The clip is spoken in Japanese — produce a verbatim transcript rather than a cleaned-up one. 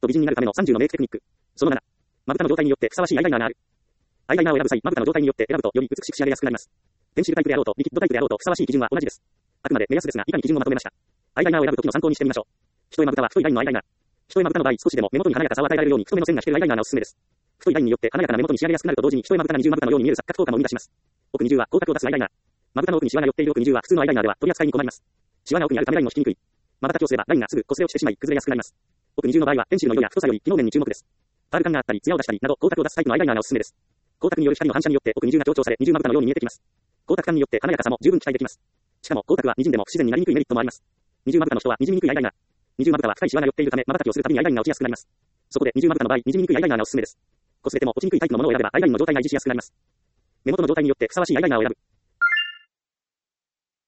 美人になるためのさんじゅうのメイクテクニック。そのなな。まぶたの状態によってふさわしいアイライナーがある。アイライナーを選ぶ際、まぶたの状態によって選ぶとより美しく仕上げやすくなります。ペンシルタイプであろうとリキッドタイプであろうとふさわしい基準は同じです。あくまで目安ですが、以下に基準をまとめました。アイライナーを選ぶときの参考にしてみましょう。一重まぶたは太いラインのアイライナー。一重まぶたの場合、少しでも目元に華やかさを与えられるように太めの線が引けるアイライナーがおすすめです。太いラインによって華やかな目元に仕上げやすくなると同時に、一重まぶたが二重まぶたのように見える錯覚効果も生み出します。奥二重は光沢を出すアイライナー。まぶたの奥にシワが寄っている奥二重は普通のアイライナーでは取り扱いに困ります。シワが奥にあるためラインも引きにくい。まばたきをすればラインがすぐ擦れ落ちてしまい崩れやすくなります。奥二重の場合はペンシルの色や太さより機能面に注目です。パール感があったり、艶を出したりなど光沢を出すタイプのアイライナーがおすすめです。光沢による光の反射によって奥二重が強調され、二重まぶたのように見えてきます。光沢感によって華やかさも十分期待できます。しかも光沢は滲んでも不自然になりにくいメリットもあります。二重まぶたの人は滲みにくいアイライナー。二重まぶたは深いシワが寄っているため、まばたきをするたびにアイラインが落ちやすくなります。そこで二重まぶたの場合、滲みにくいアイライナーがおすすめです。擦れても落ちにくいタイプのものを選べばアイラインの状態が維持しやすくなります。目元の状態によってふさわしいアイライナーを選ぶ。